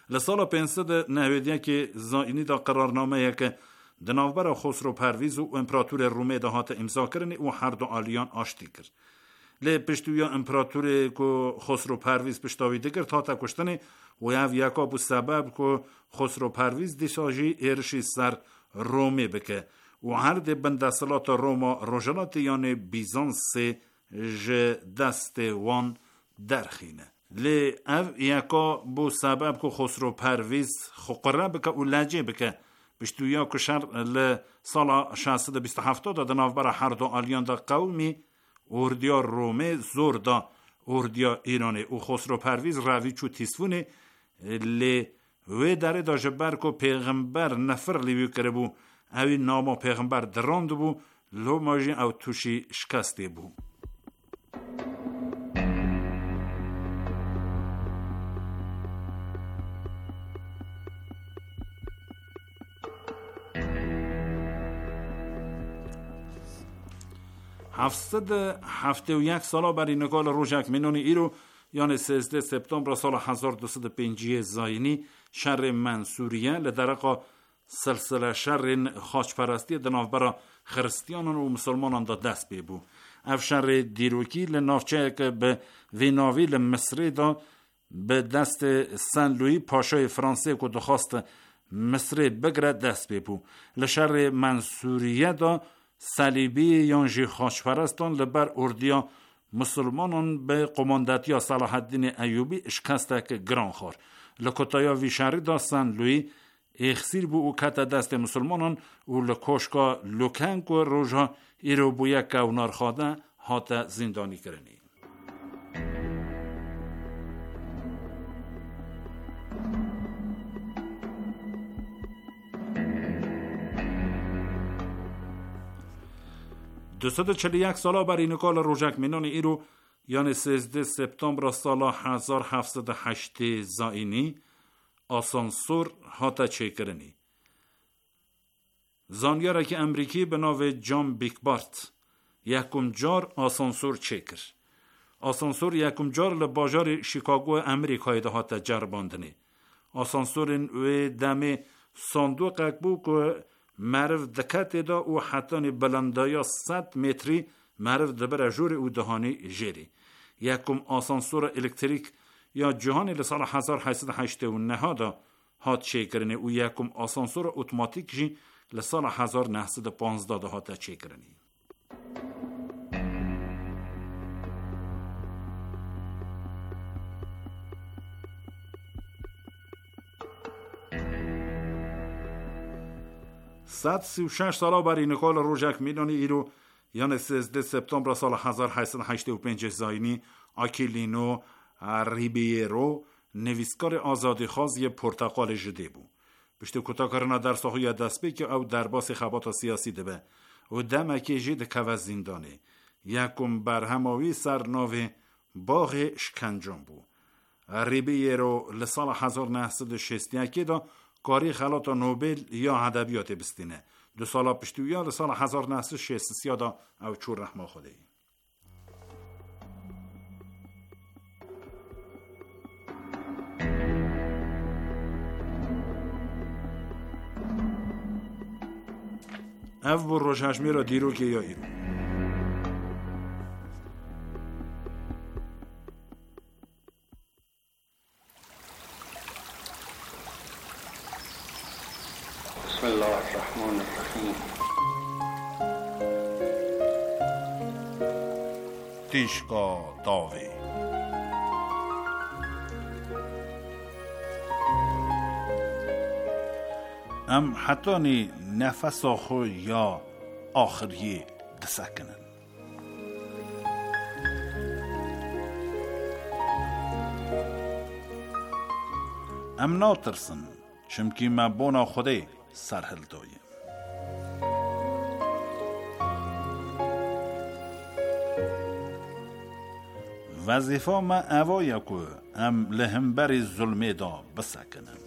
لسال 591 که زاینی دا قرارنامه که دناوبر خسرو پرویز و امپراتور رومه دا هات امضا کرنی و هر دو آلیان آشتی کرد. لی پشتویا امپراتور که خسرو پرویز پشتاویده کرد تا کشتنی و یکا بو سبب که خسرو پرویز دیساجی ارشی سر رومه بکه و هر ده بندسلات روما روژلات یعنی بیزانس ج دست وان درخینه. لی او یکا بو سبب که خسرو پرویز خقره بکه و لجه بکه بشتویا کشر لسال 627 دا دناوبر هر دو آلیان دا قومی اردیا رومه زور دا اردیا ایرانه و خسرو پرویز روی چو تیسفونه لی وی داره دا جبر که پیغمبر نفر لیوی کرده بو اوی ناما پیغمبر دراند بو لو ماجی او توشی شکسته بو. هفته و یک سالا برای نگال روژک مینونی ایرو یعنی 13 سپتامبر سال 1205 زاینی شر منصوریه لدرقا سلسله شر خاچپرستی دنافبرا خرستیانان و مسلمانان دا دست بیبو. اف شر دیروکی لنافچه که به ویناوی لمصری دا به دست سن لوی پاشای فرانسه که دخواست مصری بگره دست بیبو. لشر منصوریه دا صلیبی یانجی خاچپرستان لبر اردیا مسلمانان به قماندتیا صلاح الدین ایوبی شکسته که گران خور. لکتایا ویشاری دا سن لوی اخسیر بو او کت دست مسلمانان و لکوشکا لوکنگ و روژا ایرو بویا کونار خواده هات زندانی کرنی. دوستد 41 سالا برای نکال روژک مینان ایرو یعنی 13 سپتامبر سال 1708 زاینی آسانسور هاتا چه کرنی. زانیاره که امریکی به ناو جان بیکبارت یکم جار آسانسور چه کر. آسانسور یکم جار لباجار شیکاگو امریکای ده هاتا جرباندنی. آسانسور و دم صندوق اکبو که معرف دکت دا و حتانی بلندایا 100 متری معرف دبر جور او دهانی جری. یکم آسانسور الکتریک یا جهانی لسال 1889 دا هات چه کرنی و یکم آسانسور اتوماتیک جی لسال 1915 دا هات چه کرنی. صد 36 سالا برای نکال روژک مینانی ایرو یعنی 13 سپتامبر سال 1885 زاینی آکیلینو ریبیرو نویسکار آزادی خوازی پرتغال جده بو. بشته کتا کرنا در ساحوی دست که او در باس خبات سیاسی ده و دمکی جد که زندانه. یکم برهماوی سرناو باغ شکنجان بو. ریبیرو لسال 1961 دا کاری خلاط نوبل یا ادبیات بستینه. 2 سال پشتویا لسال 1963 دا او چور رحمه خوده. او بر روشهشمی را دیرو که یا ایرو. بسم الله الرحمن الرحیم. تیشکا داوی ام حتانی نفس آخو یا آخری دسکنن. ام ناترسن چمکی ما بونا خوده سرحل دایم. وظیفه ما اوایه که ام لهمبر ظلمه دا بسکنم.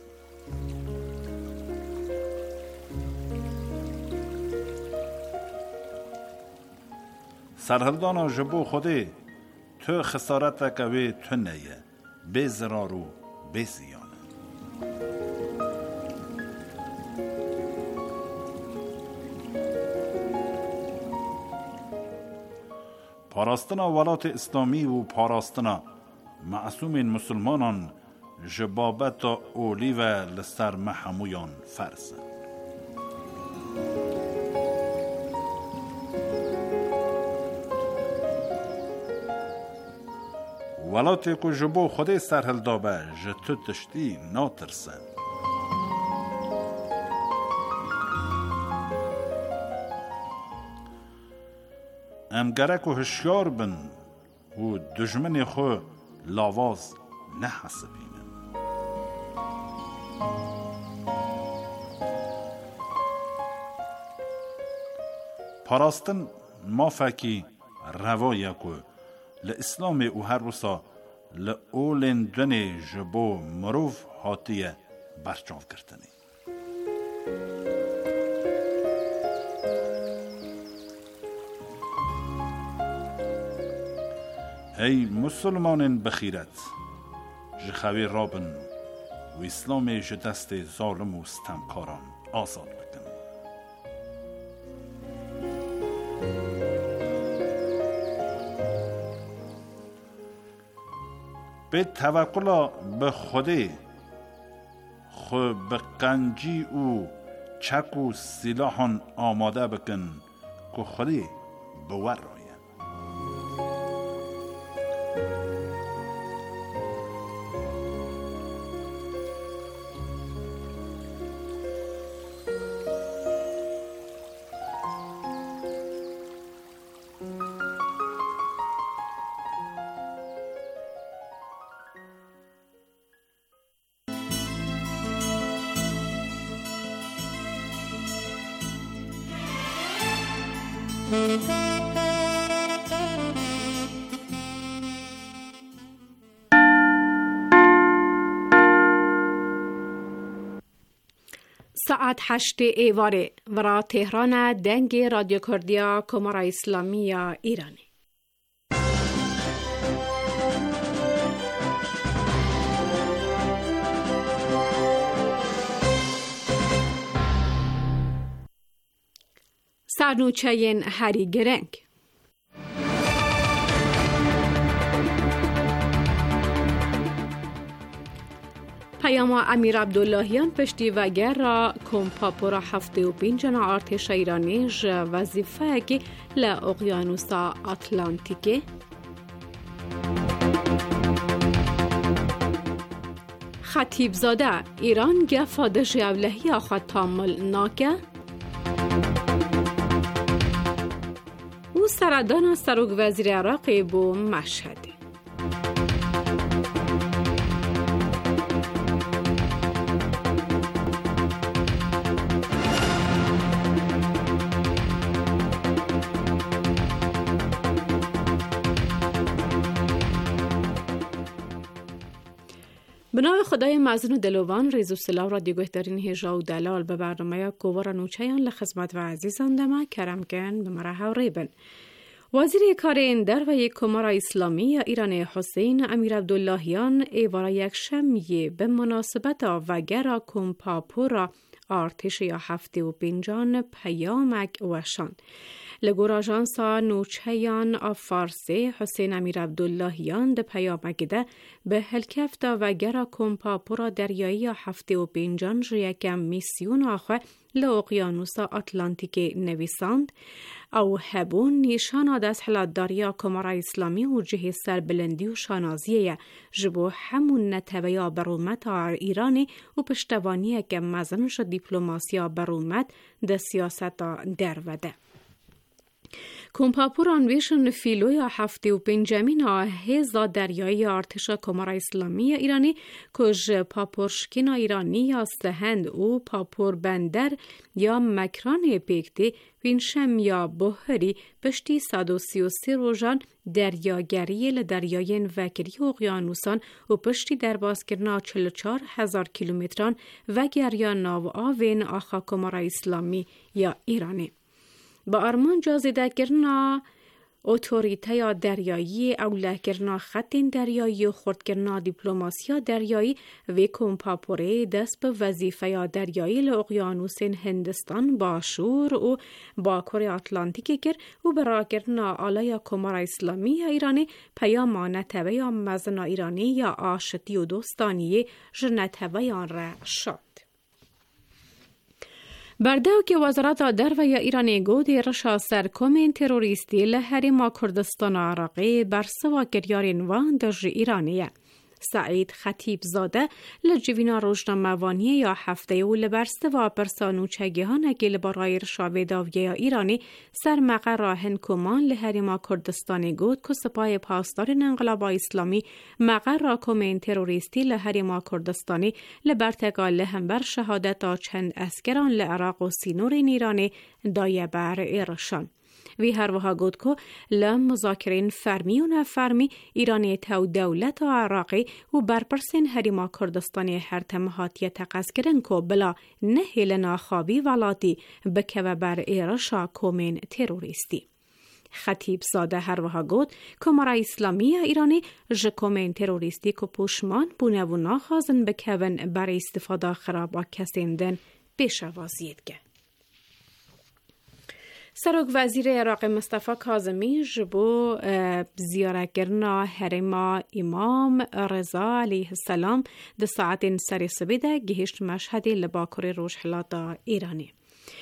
سرحلدانا جبو خوده تو خسارت کوی تو نیه به ضرار و به زیانه. پاراستنا ولات اسلامی و پاراستنا معصوم مسلمانان جبابت اولی و لسر محمویان فرس. ولاتی که جبو خودی سرحل دابه جتو تشتی ناترسن. امگرک و هشیار بن و دجمن خو لاواز نحسبینن. پاراستن ما فکی روایه که لإسلام او هر روسا لأولین دونی جبو مروف حاتیه برچاو کرتنی. ای مسلمانین بخیرت جخوی رابن و اسلام جدست ظالم و ستمکاران آزاد بکن. به توکل به خودی خو به قنجی و چک و سلاحان آماده بکن که خودی بور رایه. ساعت 8 ایواره ورا تهران دنگ رادیو کردیا کمرای اسلامی ایرانی. سرنوچهین هری گرنگ پیام امیر عبداللهیان پشتی وگر را کمپاپورا 75 ارتش ایرانی وظیفه که لاقیانوس آتلانتیک خطیب زاده ایران گفادش اولهی آخواد تامل ناکه او سردان سروک وزیر عراقی بو مشهد. به نام خدای مزن و دلوان ریز و سلاو را دیگوهترین هجا و دلال به برنامه کوور نوچهیان لخدمت و عزیزان دمه کرمکن به مرحو ریبن. وزیر کار اندر و یک کمر اسلامی ایران حسین امیر عبداللهیان ایوارا یک شمیه به مناسبت وگر کمپاپورا ارتش یا 75 پیامک وشان. لگور آژانس نوچهیان فارسی حسین امیر عبداللهیان ده پیامک ده به هلکفت وگر کمپاپورا دریایی 75 یکم میسیون آخه لاقیانوس آتلانتیک نویساند او هبون نشان دست حلادداری کمرای اسلامی و جه سربلندی و شانازیه جبو همون نتویا برومت ایرانی و پشتوانی که مزنش دیپلوماسیا برومت ده سیاست دروده. کمپاپور آنویشن فیلوی 75 هزا دریایی ارتش کمرای اسلامی ایرانی کج پاپورشکین ایرانی یا سهند او پاپور بندر یا مکران پیکتی وینشم یا بحری پشتی 133 روزان دریاگری لدریای وکری اقیانوسان و پشتی دربازکرنا 44,000 کیلومتران و گریا ناو آوین آخا کمرای اسلامی یا ایرانی. با آرمان جازیده کرنا اتوریته دریایی او لکرنا خط دریایی و خردکرنا دیپلوماسیا دریایی و کمپاپوره دست به وظیفه دریایی لاقیانوس هندستان با شور و با کره آتلانتیکی کرد و براکرنا آلای کمار اسلامی ایرانی پیام نتوه یا مزنا ایرانی یا آشتی و دوستانی جنتوه آن را شد. برداو که وزارت در و یا ایرانی گودی رشا سرکومین تروریستی لحریم کردستان عراقی بر سوا کریارین وان در ایرانیه. سعید خطیب زاده لجوینا روزنامه‌وانی یا هفته و لبرسته و پرسانو چگیهان که لبرای رشاوه داویه یا ایرانی سرمقه راهن کمان لحریم کردستانی گود که سپاه پاسدار انقلاب اسلامی مقر را کومین تروریستی لحریم کردستانی لبرتگاه لهمبر شهادت چند اسکران لعراق و سینور ایرانی دایه بر ایرشان. وی هر وها گود که لام مذاکرین فرمی و نفرمی ایرانی تو دولت و عراقی و برپرسین هریما کردستانی هر تمهاتی تقص کرن که بلا نهیل ناخوابی ولاتی بکه بر ایرشا کومین تروریستی. خطیب زاده هر وها گود کمار اسلامی ایرانی جکومین تروریستی که پوشمان بونه و ناخوازن بکون برای استفاده خراب و کسیندن پیشوازید که. سرک وزیر عراق مصطفی کاظمی جبو زیارت کرنا حرم امام رضا علیه السلام ده ساعت سر سبیده گهشت مشهدی لباکر روشحلات ایرانی.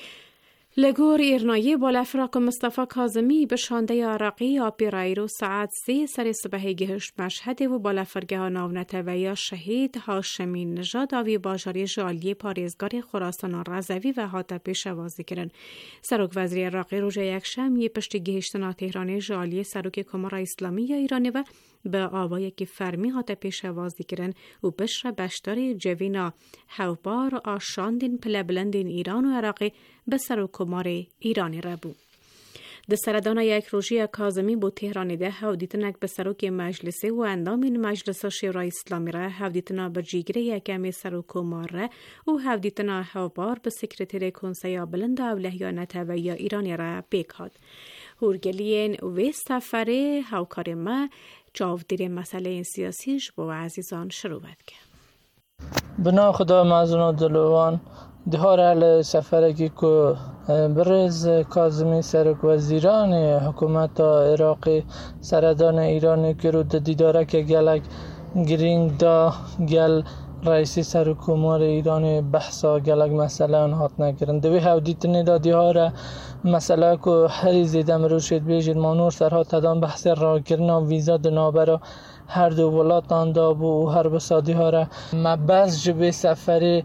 لگور ایرنایی بالا فراق مصطفی کاظمی به شانده عراقی آپیرایی رو ساعت 3 سر صبح گهشت مشهد و بالا فرگه ناونته و یا شهید هاشمی نژاد آوی باجاری جالی پاریزگار خراسان رضوی و هاته پیش وازی کرن. سرک وزیر عراقی روز یکشنبه پشت گهشتنا تهرانی جالی سرک کمار اسلامی یا ایرانی و به آوایی که فرمی هاته پیش وازی کرن و بشر بشتاری جوینا هوبار آشاندین پلبلندین ایران و عراقی به سر و کمار ایرانی را بود. ده سردان یک روژی کاظمی بود تهرانی ده هودیتنک به سروک مجلسی و اندامین مجلس شورای اسلامی را هودیتنا به جیگره یکمی سر و کمار را و هودیتنا هوبار به سکرتری کنسیا بلند اولهیانت و یا ایرانی را بکاد. هورگلین و سفره هاوکار ما جاودیر مسئله سیاسیش با عزیزان شروع کرد. بنا خدا مازن دلوان دهار اهل سفرکی که برز کاظمی سرک وزیران حکومت عراقی سردان ایرانی که رو دیداره که گلک گرینگ دا گل رئیسی سرکومار ایرانی بحثا گلک مسئله انهات نکرن دوی هودیتنی دا دیاره مسئله که هری زیدم روشید بیشید مانور سرها تدام بحث را کرنا ویزا دنابرا هر دو ولاتان دا بو هر بسادی ها را مبز جبه سفری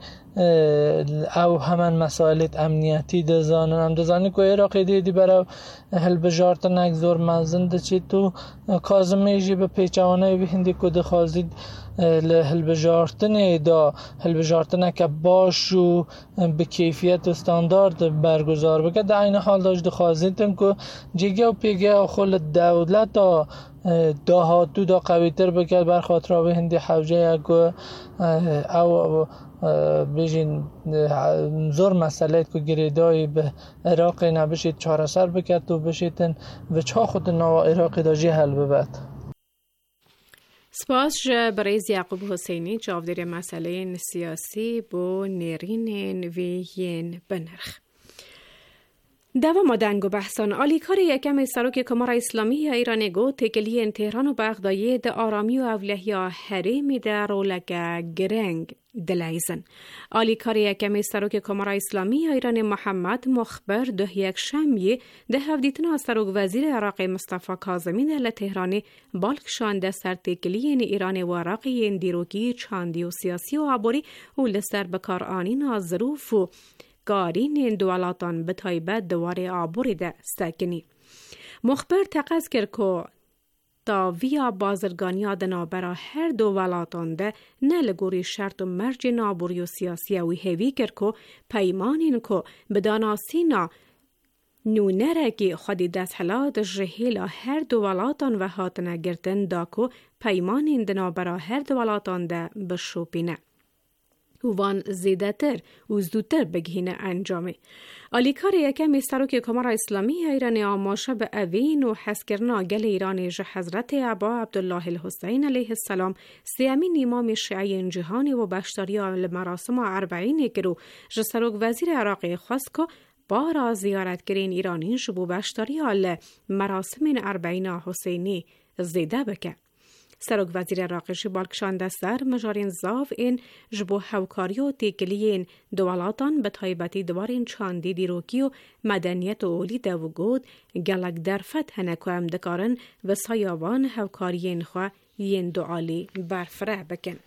او همان مسائلت امنیتی دزانی که عراقی دیدی برای هل بجارت نک زور منزند چی تو کاظمی جی به پیچوانه بهندی که دخوازید هل بجارتنه دا هل بجارتنه که باش و به کیفیت و استاندارد برگزار بگه در این حال داشت دخوازیدن که جیگه و پیگه و خل دولت داهاتو دا قویتر بکرد بر خاطر به هندی حوجه یک او بجین زور مسئله که گریدایی به عراق نبشید چاره سر بکرد و بشیدن و چا خود نوا عراقی دا جی حل ببد. سپاس برای یعقوب حسینی جاودیر مسئله سیاسی با نیرین ویین بنرخ. دوام دنگ و بحثان آلیکار یکم سروک کمار اسلامی ایران گو تکلیه تهران و بغدادی ده آرامی و اولهیا حریمی در رولک گرنگ دلیزن. آلیکار یکم سروک کمار اسلامی ایران محمد مخبر ده یک شنبه ده هفدیتنا سروک وزیر عراق مصطفی کاظمی ده تهرانی بالکشان ده سر تکلیه ایران و عراقی اندیروکی چاندی و سیاسی و عبوری و لسر بکار آنین ظروف و گارین دولاتان به تایبت دواره آبوری ده سکنی. مخبر تقاض کرد که تا ویا بازرگانی دنابرا هر دولاتان ده نه لگوری شرط و مرج نابوری و سیاسی و هیوی کرد که پیمانین که بداناسینا نونرگی خودی دست حلات جهیلا هر دولاتان و هاتنه گردن دا که پیمانین دنابرا هر دولاتان ده بشوپینه. وان زیدتر و زودتر بگهینه انجامه. آلیکار یکم سروک کمر اسلامی ایران آماشه به اوین و حسکرنا گل ایران جه حضرت ابا عبدالله الحسین علیه السلام سیامین امام شیعی جهانی و بشتاری مراسم 40 کرو جه سروک وزیر عراق خواست که بارا زیارت کرین ایرانی جبو بشتاری مراسم 40 حسینی زیده بکن. سروک وزیر عراق بالکشان دستر مجارین زاو این جبو هوکاری و تیکلین دولاتان به تایبتی دوارین چاندی دیروکی و مدنیت و اولی دو گود گلک در فتح نکو هم دکارن و سایوان هوکارین خواه ین دعالی برفره بکن.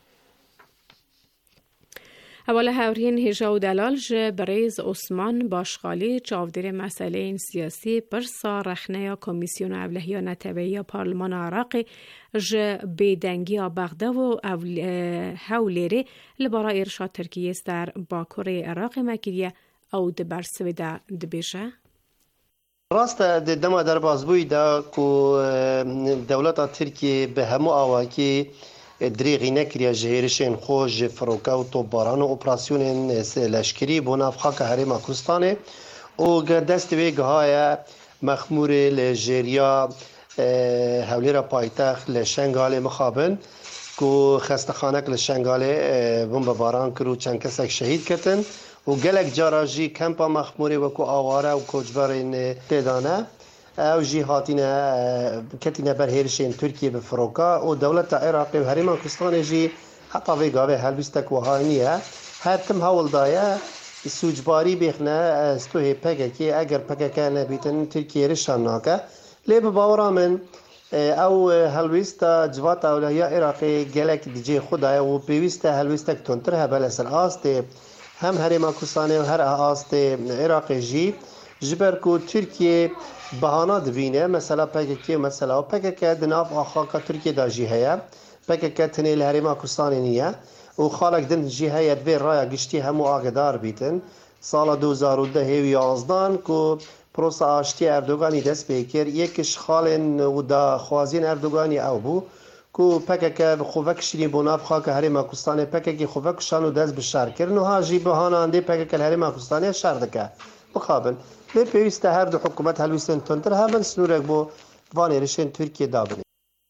حواله هاورین هجا و دلال جه بریز عثمان باشخالی چاودیر مسئله این سیاسی پرسا رخنه یا کمیسیون اولهی نتوی پارلمان عراق جه بیدنگی بغده و هولیره لبارا ارشاد ترکیه در باکور عراق مکریه او دبر سویده دبیشه؟ راست دما در بازبوی دا کو دولت ترکیه به همو آواکی دریغی نکریا جهیرشین خوش فروکا و توباران و اپراسیون لشکری بوناف خاک حریم کردستانه و دست ویگه های مخمور لجیریا حولی پایتخت لشنگال مخابن که خستخانک لشنگال بمب باران کرو چند کسک شهید کتن و گلک جاراجی کمپا مخموری و کو آواره و کوچبرین تیدانه او جی هاتینا کتینا برهیرشین ترکیه به فروکا و دولت عراق و حریم کردستان جی حتی ویگاوه هلبستک و هانیه هر تم هول دایه سوجباری بخنه استوه پککی اگر پککه نبیتن ترکیه رشان ناکه لیب باورا من او هلویستا جوات اولیا عراقی گلک دیجی خدای و پیویستا هلویستک تونتر هبل اصل آست هم حریم کردستان و هر آست عراقی جی جبر کو ترکیه بهانه دوینه مثلا پککی مثلا پککه دناف آخاکا ترکیه دا جی هیا پککه تنی الحریم کردستان نیه و خالق دن جی هیا دوی رای گشتی همو آگدار بیتن سال 2010 و 11 کو پروسا آشتی اردوگانی دست بکر یکش خالن و دا خوازین اردوگانی او بو کو پککه خوبک شیرین بناف خاک حریم کردستان پککی خوبک شانو دست بشار کرن و هاجی بهانه انده پککه الحریم کردستان شردکه مقابل به پیوست هر دو حکومت هلویستن تونتر همون سنورک بو وانیرشن ترکیه دابنه.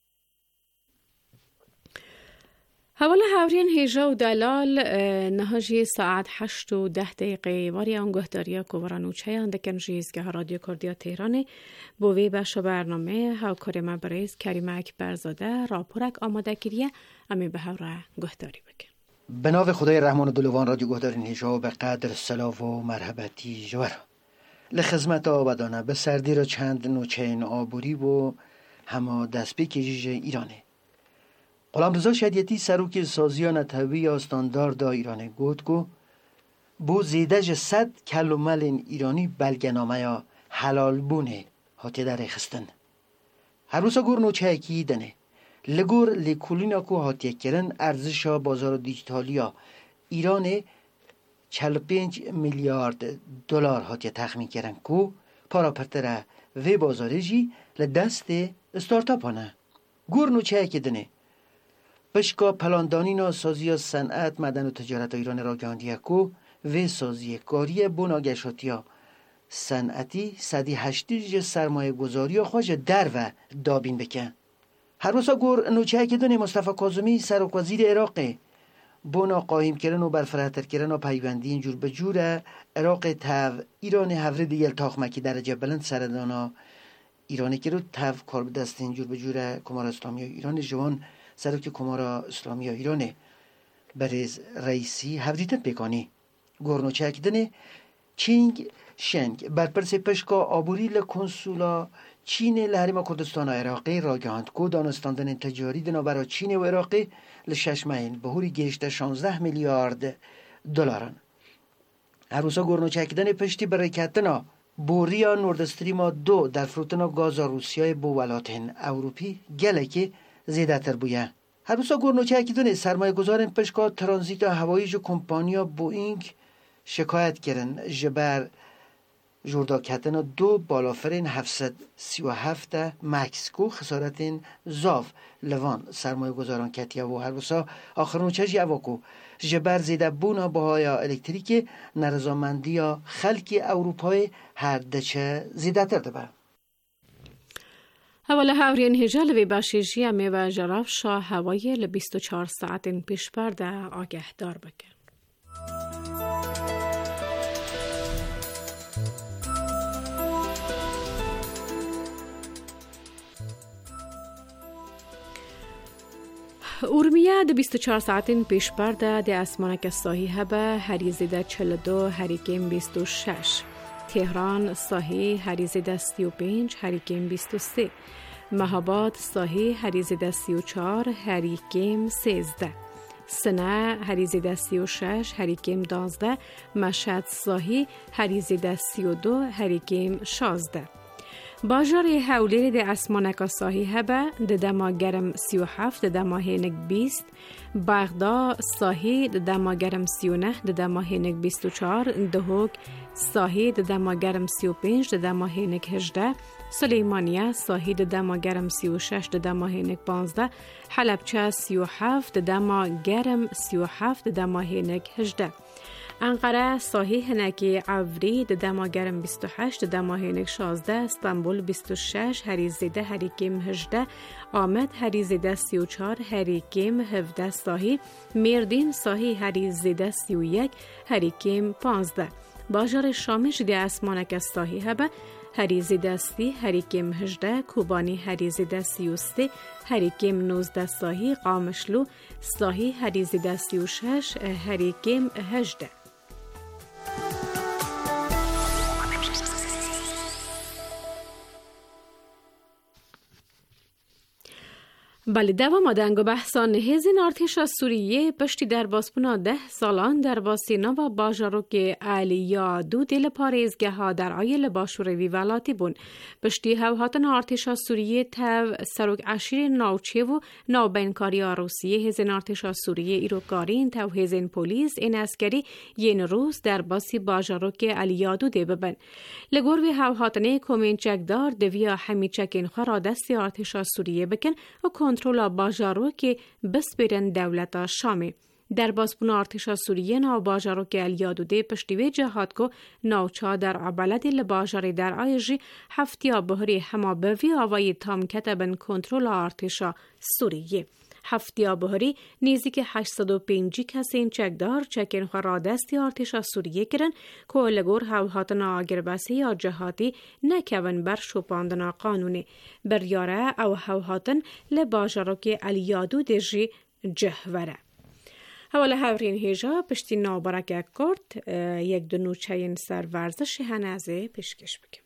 حواله هاورین هیجا و دلال نهاجی ساعت 8 و 10 دقیقه واری آنگهداریا کوورانو چیان دکن جیزگه رادیو کردیا تهرانه بوی بخش برنامه هاوکاری ما بریز کریم اکبرزاده راپورک آماده کریه امی به هاوره گهداری بکن. به نام خدای رحمان و دلوان رادیو گهدارین هیجا به قدر سلاف و مرحبتی جوار لخدمت آبادانه به سردی را چند نوچین آبوری و همه دست بکشیج ایرانه غلامرضا شریعتی سروک سازیان نتوی استاندارد ایرانه گفت که بو زیدج 100 کلمل ایرانی بلگنامه یا حلال بونه هاتی در خستن هر روزا گور نوچه اکی دنه لگور لیکولینا کو هاتی کرن ارزش بازار دیجیتالیا ایرانه 45 میلیارد دلار هاتی تخمین کردن کو پاراپرتره و بازاری جی لدست استارتاپ هانه گور نوچه اکی دنه بشکا پلاندانینا سازی صنعت مدن و تجارت ایران را گاندیه کو و سازی کاری بناگشاتیا صنعتی 180 سرمایه گذاری خوش در و دابین بکن هر روزا گور نوچه اکی دنه مصطفی کاظمی سرک وزیر عراقه بنا قایم کردن و برفرهتر کردن و پیوندی اینجور به جور عراق تاو ایران هفره دیگل تاخمکی درجه بلند سردانا ایرانی که رو تاو کار به دست اینجور به جور کمار اسلامی ایران جوان سرک کمار اسلامی ایرانه بریز رئیسی هفریتت بکانی گورنو چکدنه چینگ شنگ برپرس پشکا آبوری لکنسولا چین لحریم کردستان عراقی را گهاند کو دانستاندن تجاری دنا برای چین و عراقی لشش مین بهوری گشته 16 میلیارد دلارن هر روزا گورنو چکدن پشتی برای کتنا بوریا نورد استریم 2 در فروتنا گاز روسیای بو ولاتن اروپی گلکی زیده تر بویه هر روزا گورنو چکدن سرمایه گذارن پشکا ترانزیت هوایی جو کمپانیا بوینگ شکایت کردن جبر جوردا کتن دو بالافرین 737 مکسیکو خسارتین زاف لوان سرمایه گذاران کتیا و هر وسا آخرون چش یواکو جبر زیده بونا بهایا الکتریکی نرزامندی یا خلکی اروپای هر دچه زیده تر دبه. حواله هاورین هجال وی باشیجی امی و جراف شا هوایی ل 24 ساعتین پیش برده آگه دار بکن. اورمیه ده 24 ساعتین پیش برده ده اسمانک ساهی هبه هریزی ده 42 هریکیم 26 تهران ساهی هریزی ده 35 هریکیم 23 مهاباد ساهی هریزی ده 34 هریکیم 13 سنه هریزی ده 36 هریکیم 12 مشهد ساهی هریزی ده 32 هریکیم 16 باجار حولی ده اسمانک ساهی هبه ده دما گرم 37 ده دما هینک 20 بغدا ساهی ده دما گرم 39 ده دما هینک 24 دهوک ساهی ده دما گرم 35 ده دما هینک 18 سلیمانیه ساهی ده دما گرم 36 ده دما هینک 15 حلبچه 37 ده دما گرم 37 ده دما هینک 18 انقره ساهی هنکی عوری ده دما گرم 28 ده دما هینک 16 استانبول 26 هریزیده هریکیم 18 آمد هریزیده 34 هریکیم 17 ساهی میردین ساهی هریزیده 31 هریکیم 15 باجار شامش ده اسمانک ساهی هبه هریزیده 30 هریکیم 18 کوبانی هریزیده 33 هریکیم 19 ساهی قامشلو ساهی هریزیده 36 هریکیم 18 بله دوام دنگ و بحثان هزین ارتش سوریه پشتی در باسپونا 10 سالان در باسینا و باجاروک علیا دو دل پاریزگه ها در آیل باشوروی ولاتی بون پشتی هوهاتن ارتش سوریه تو سروک عشیر ناوچه و ناوبینکاری روسیه هزین ارتش سوریه ایروکارین تو هزین پولیس این اسکری ین روز در باسی باجاروک علیا دو ده ببن لگور وی هوهاتن کومینچک دار دویا همیچک این خورا دستی ارتش سوریه بکن و کنترل باجارو که بسپرن دولت شامی در باسپون ارتش سوریه ناو باجارو که الیادوده پشتیوی جهاد کو ناوچا در عبالت لباجاری در آیجی هفتیا بهری هما بوی آوای تام کتبن کنترل ارتش سوریه هفتیا بهری نیزی که 805 کسین چکدار چکین خورا دستی ارتش سوریه کرن که لگور هوهاتن آگر بسی یا جهادی نکون بر شوپاندن قانونی بریاره او هوهاتن لباجارو که الیادو دجی جهوره حواله هورین هیجا پشتی نابرک کرد یک دو نوچه سر ورزش هنازه پیشکش بکن.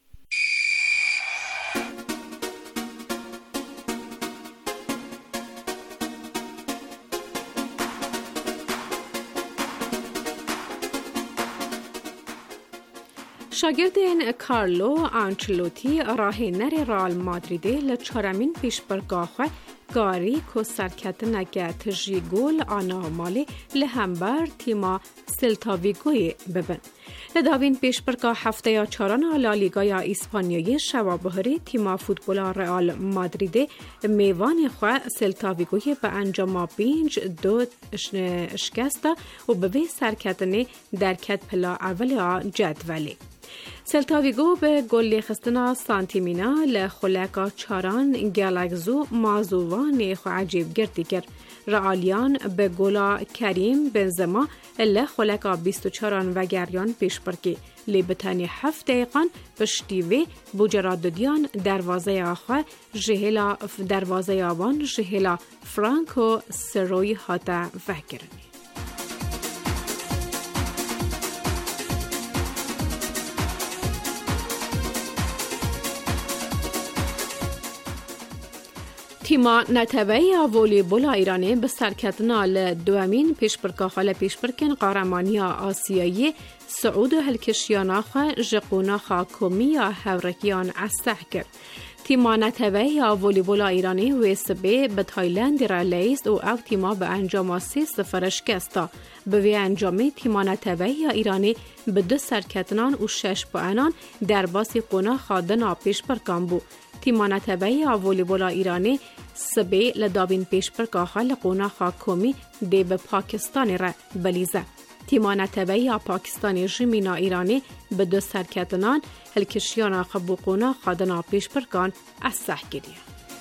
شاگرد این کارلو آنچلوتی راهنر رئال مادرید لچارمین پیش برگاخه گاری کو سرکتنه که تجی گل آنامالی لهمبر تیما سلتاویگوی ببن. لداوین پیش برگاه هفته یا چاران لالیگای اسپانیایی شوابهری تیما فوتبال رئال مادرید میوان خواه سلتاویگوی به انجام 5-2 شکسته و به وی سرکتنه در کت پلا اول جدولی. سلتاویگو به گل خستنا سانتیمینا لخلکا چاران گلگزو مازووان خو عجیب گردی کرد. رئالیان به گلا کریم بنزما لخلکا 24 و گریان پیش برکی. لیبتانی 7 دقیقان پشتیوی بوجرادودیان دروازه آخوا جهلا دروازه آوان جهلا فرانکو سروی هاتا وکرنی. تیما نتوی والیبال ایرانی به سرکتنا دوامین پیشبرکاخال پیشبرکن قهرمانی آسیایی سعود و هلکشیان آخوا ژقونا خاکومی یا هورکیان استه کرد. تیما نتوی یا والیبال ایرانی ویسبی به تایلند را لیست و او تیما به انجام 3-0 شکست. به وی انجامی تیما نتوی یا ایرانی به 2 سرکتنان و 6 پوانان در باسی قونا خادنا پیش برکان بو. تیما نتوی یا والیبال ایرانی سبی لدابین پیش برکاخا لقونا خاکومی دی به پاکستان را بلیزه. تیما نتوی یا پاکستانی جمینا ایرانی به 2 سرکتنان هلکشیانا خبوقونا خادنا پیش برکان از سح گریه.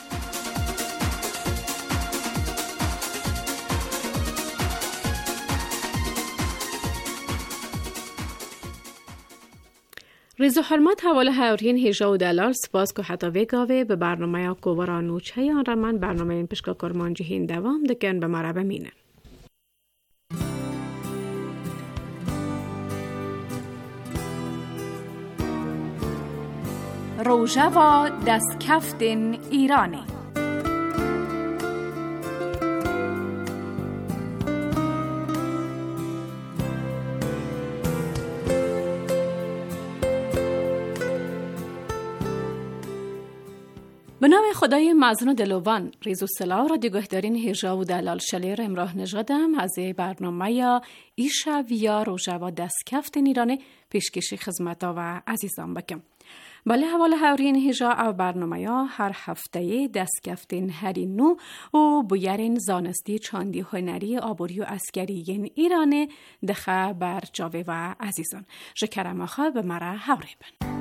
ریزو حرمت حواله هاورین هیجا و دلال سپاس که حتی ویگاوه به برنامه ها کوورا نوچه یا رمان برنامه این پشکا کرمانجی هین دوام دکن به مرابه مینن. روژاوا دستکفتن ایرانی به نام خدای مظنون و دلوان ریزو سلاو را دیگهدارین هیجا و دلال شلیر امراه نژادم از برنامه یا ایشا ویا روژاوا دستکفتن ایرانی پیشکشی خدمتا و عزیزان بکم. بله حواله هاورین هیجا او برنامه ها هر هفته دستکفتین هری نو و بویرین زانستی چاندی هنری آبوری و اسکریین ایرانه دخه بر جاوه و عزیزان جکرم آخه به مره هاوری بن.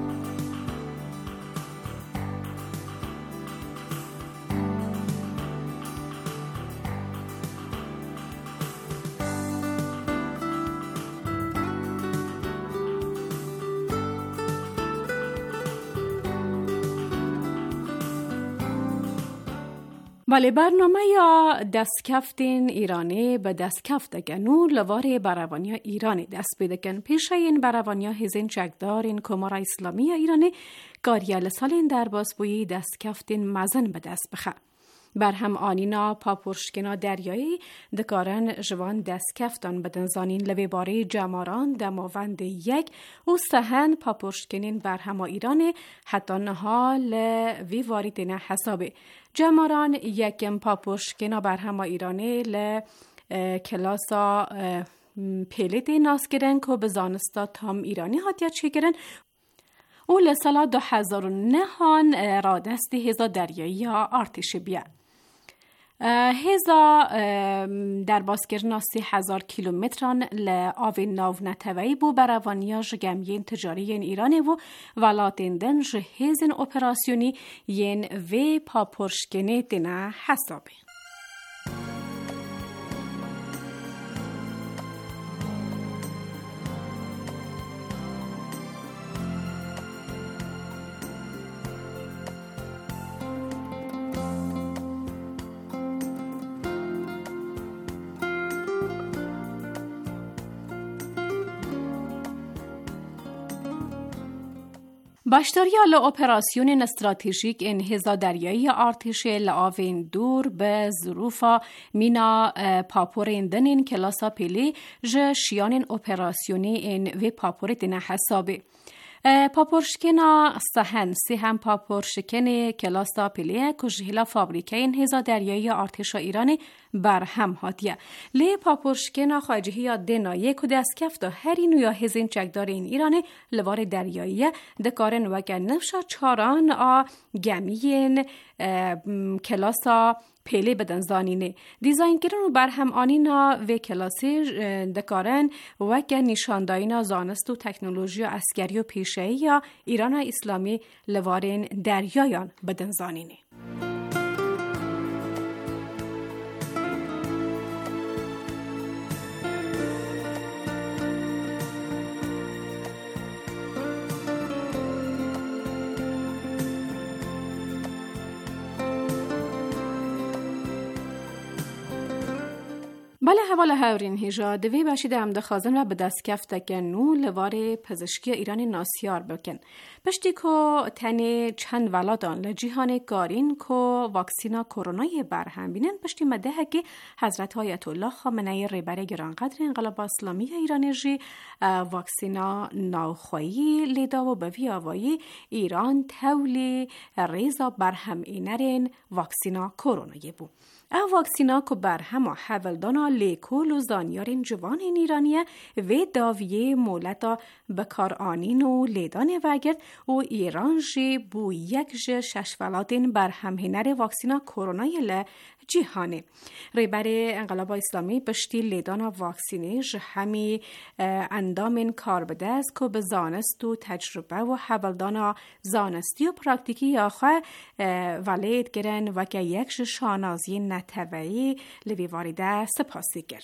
بله برنامه یا دستکفتین ایرانی به دستکفت گنو لوار براوانیا ایرانی دست بیدکن پیشه این براوانیا هزین چکدار این کمارا اسلامی ایرانی کاریال سالین در باسبویی دستکفتین مزن به دست بخه. بر هم آنینا پاپورشکنا دریایی دکارن جوان دستکفتان بدن زانین لوی باره جماران دماوند 1 و سهن پاپورشکنین بر هم ایرانی حتی نها لوی واری دینه حسابه. جماران یکم پاپورشکنا بر هم ایرانی کلاسا پیلی دیناس گرن که به زانستا تام ایرانی هاتیا چه گرن او لسالا 2009 هان را دستی هزا دریایی آرتش بیا. هزا در باسکرنا 3000 کیلومتران لآوی ناو نتوی بو براوانیا جگمین تجاری ین ایرانه و ولاتندن جهیزن اپراسیونی ین وی پاپورشکنه دینا حسابه. باشتریال اپراسیون استراتژیک انحزا دریایی ارتش لآوین دور به ظروفا مینا پاپورندن کلاسا پیلی ج شیان اپراسیونی این و پاپور دینه حسابه. پاپورشکنا سهن هم پاپورشکن کلاسا پیلیه کجهلا فابریکه انحزا دریایی ارتش ایرانی بر هم هاتیه. لی پاپورشکنا خواجهی دینا یک و دستکفت و هرینو یا هزین چکدار این ایرانی لوار دریاییه دکارن وگه نفشا چاران گمین کلاسا پیلی بدن زانینه. دیزاین کردن و برهم آنینا و کلاسی دکارن وگه نشاندایینا زانست و تکنولوژی اسکری و پیشهی یا ایران اسلامی لوارین دریایان بدن زانینه. بله حواله هاورین هیجا دوی باشید هم دخوازن و به دست کفته که نو لوار پزشکی ایران ناسیار بکن. پشتی که تنه چند ولادان لجیهان کارین که واکسینا کرونای برهم بینن پشتی مده که حضرت آیت الله خامنه‌ای رهبر گرانقدر انقلاب اسلامی ایران جی واکسینا ناوخویی لیدا و به ویاوایی ایران تولی ریزا برهم اینرین واکسینا کرونایی بود. او واکسینا که برهم و حولدانا لیکول و زانیارین جوان ایرانیه و داویه مولتا بکار آنین و لیدان وگرد و ایران جی بو یک شش ولادین برهم هنر واکسینا کرونای جهانی. رهبر انقلاب اسلامی پشتی لیدان واکسینی همی اندام کار بده است که به زانست و تجربه و حولدان زانستی و پراکتیکی یاخواه ولید گرن و که یک شانازی نتوهی لوی وارده سپاسی گر.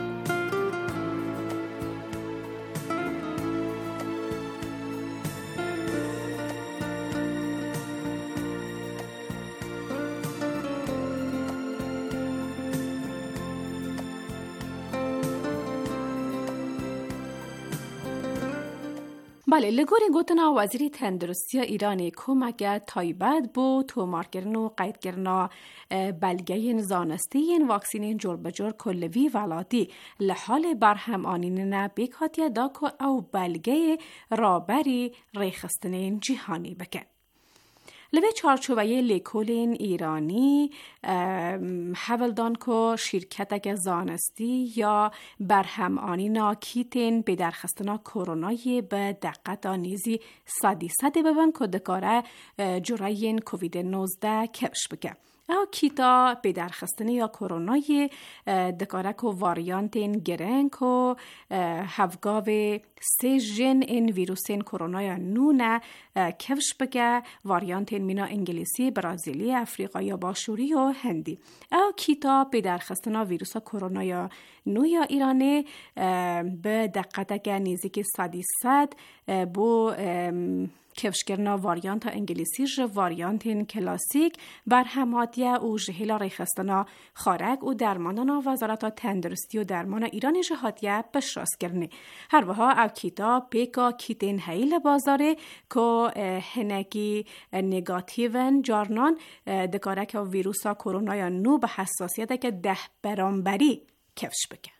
بله لگوری گوتنا وزیری تندرستی ایرانی کمک تایبت بو تومارگرن و قیدگرنا بلگه زانستی واکسینین جور بجور کلوی ولادی لحال برهم آنین بیکاتیا داکو او بلگه رابری ریخستنین جهانی بکن. لوی چارچوبه لیکولین ایرانی حولدان که شرکت زانستی یا برهم آنینا کیتین به درخستنا کرونایی به دقت آنیزی 100% ببن که دکاره جرایین کووید 19 کفش بکن. او کیتا به درخستنی یا کرونای دکاره که واریانتین گرن که هفگاوی سه جن این ویروسین کرونای نونه کفش بگه واریانتین مینا انگلیسی، برازیلی، افریقایی باشوری و هندی. او کیتا به درخستنا ویروس کرونای نو یا ایرانی به دقت اگه نیزی 100% بو کفشگرنا واریانت انگلیسی واریانتین کلاسیک برهماتیه او جهیلا ریخستنا خارک و درمانانا وزارت تندرستی و درمان ایرانی جهاتیه بشراس کرنه. هر وها او کیتا پیکا کیتین هیل بازاره که هنگی نگاتیون جارنان دکاره که ویروسا کرونای نو به حساسیت که 10 برابری کفش بکن.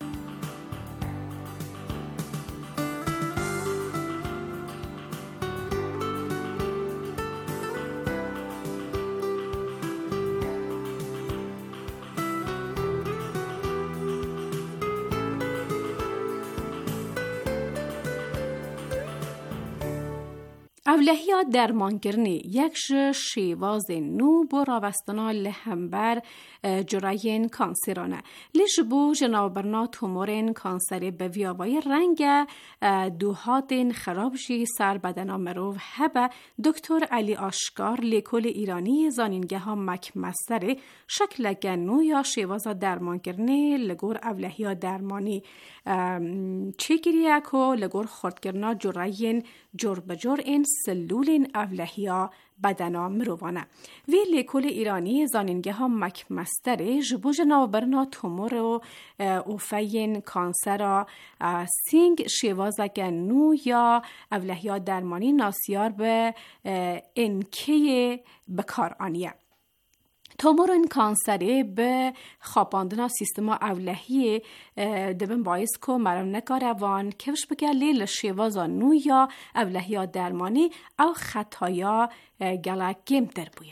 اولهیا درمانگرنی یک شیواز نو بو راوستنا لهمبر جراین کانسرانه لیش بو جنابرنا تومورین کانسری به ویاوای رنگ دوهاتین خرابشی سر بدن مروف هبه دکتر علی آشکار لیکول ایرانی زانینگه ها مکمستره شکل گنو یا شیواز درمانگرنی لگور اولهیا درمانی چیگیریه که لگور خوردگرنا جراین جور بجور این سلولین اولهیا بدنا مروانه. وی لیکول ایرانی زانینگه ها مکمستره جبوج نوبرنا تومور و اوفین کانسر سینگ شیوازک نو یا اولهیا درمانی ناسیار به انکی بکار آنیه. تومور این کانسری به خواباندن سیستم اولهی دبن باعث که مرم نکاروان کفش بگه لیل شیوازا نو یا اولهیا درمانی او خطایا گلک گیم در بویه.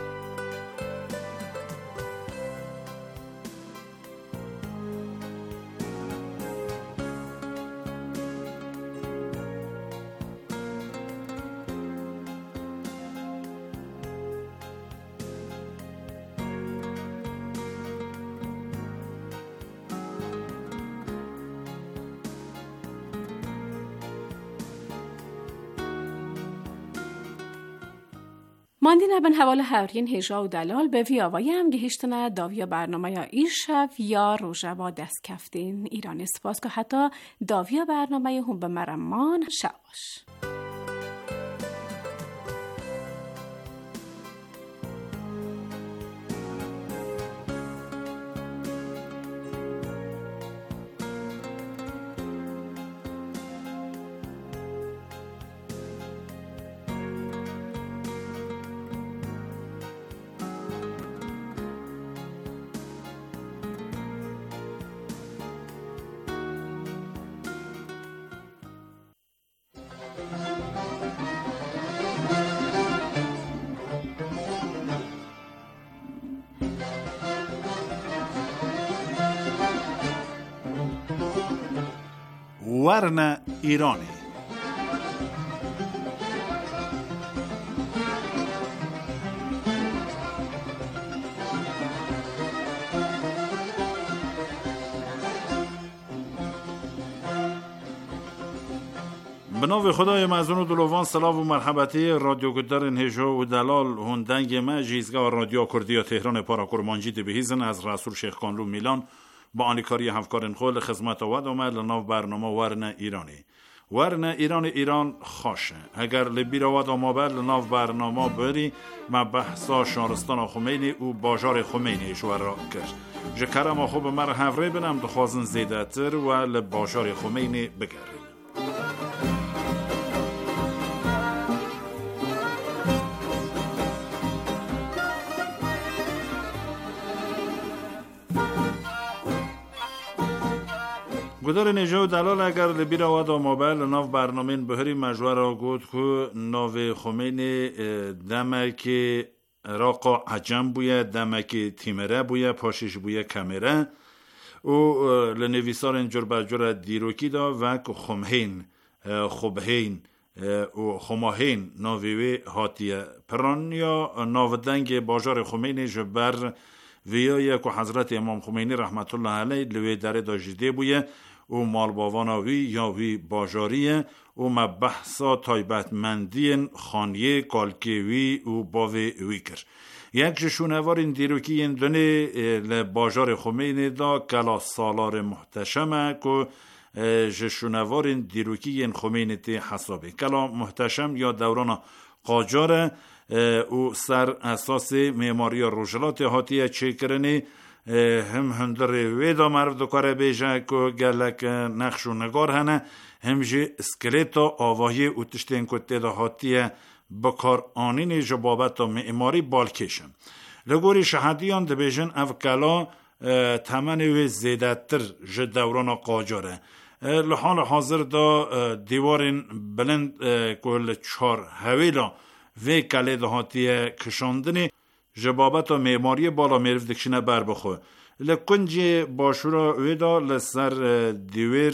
ماندین بن حوال هورین هجا و دلال به ویاوای هم گهشتنه داویا برنامه یا ایشف یا روژه با دست کفتین ایرانی سپاس که حتی داویا برنامه هم به مرمان شواش. ورن ایرانی. به نام خدای مزون و دلوان، سلام و مرحبتی رادیو گدر هجا و دلال هندنگ ما جیزگاه رادیو کردیا تهران پارا کرمانجی بهیزن از رسول شیخ کانلو میلان با آنیکاری همکارن خود خدمت آود آمد لناو برنامه ورن ایرانی. ورن ایران خوشه اگر لبیر آود آمد لناو برنامه بری ما بحثا شارستان خمینی و باجار خمینی شو را کرد. جکرم خوب مر هفره بنم دخوازن زیده تر و لباجار خمینی بگرد. گدار نجا و دلال اگر لبیر آواد و موبایل ناو برنامه بهری مجوه را گود که ناو خمینی دمک راقا عجم بویه، دمک تیمره بویه، پاشش بویه کمره و لنویسار انجور برجور دیروکی دا و که خمهین خوبهین و خماهین ناویوی هاتیه پران یا ناو دنگ باجار خمینی جبر ویایه که حضرت امام خمینی رحمت الله علیه لوی داره داجیده بویه و مالباواناوی یا وی باجاریه و مبحثا تایبت مندین خانیه کالکیوی و باوی وی کر. یک جشونوار این دیروکی این دونه لباجار خمینی دا کلا سالار محتشمه که جشونوار این دیروکی این خمینی تی حسابه کلا محتشم یا دوران قاجاره و سر اساس معماری روجلات هاتیه چه کرنی هم هندر ویدا مرد دکاره بیجه که گلک نقش و نگار هنه هم جه اسکلیتا آواهی و تشتین کتی دا هاتیه بکار آنین جبابت و معماری بالکشن لگوری شهدیان ده بیجن افکلا تمن وی زیده تر جه دوران قاجاره لحال حاضر دا دیوارین بلند کل چار هویلا وی کلی ده هاتیه کشاندنی جبابت و معماری بالا میرف دکشنه بر بخو لکنج باشورا ویدا لسر دیویر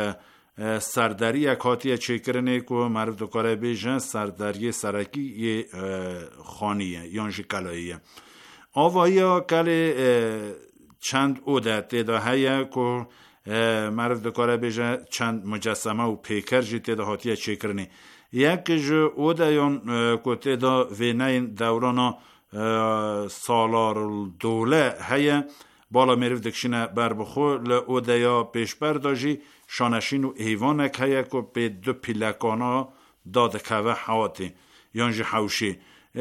سردری اکاتی چکرنه که معرف دکاره بیجن سردری سرکی خانیه یانجی کلاییه آوایا کلی چند اوده تیده هیه که معرف دکاره بیجن چند مجسمه و پیکر جی تیده هاتیه چکرنه یک جو اوده یان که تیده وینین دورانا سالار دوله هیا بالا میرف دکشینه بر بخو لعودیا پیش برداجی شانشین و ایوانک هیا که به دو پیلکانا داده که حواتی یانجی حوشی